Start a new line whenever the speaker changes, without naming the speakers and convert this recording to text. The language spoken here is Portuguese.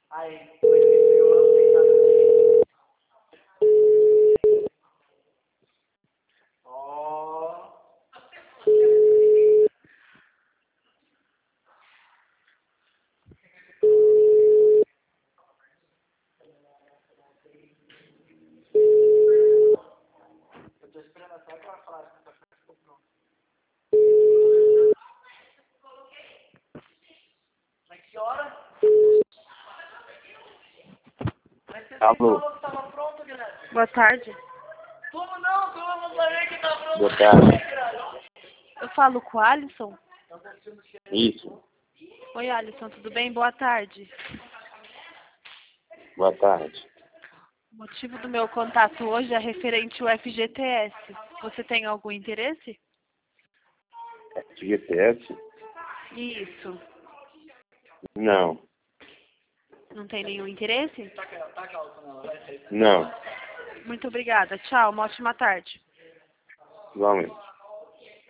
Eu tô esperando até que ela falar que o café ficou pronto. Mas que hora? Mas você
Alô.
falou que tava pronto, Guilherme.
Boa tarde.
Como não? Como eu vou saber que tá pronto?
Boa tarde.
Eu falo com o Alisson.
Isso.
Oi, Alisson, tudo bem? Boa tarde.
Boa tarde.
O motivo do meu contato hoje é referente ao FGTS. Você tem algum interesse?
FGTS?
Isso.
Não.
Não tem nenhum interesse?
Não.
Muito obrigada. Tchau, uma ótima tarde.
Igualmente.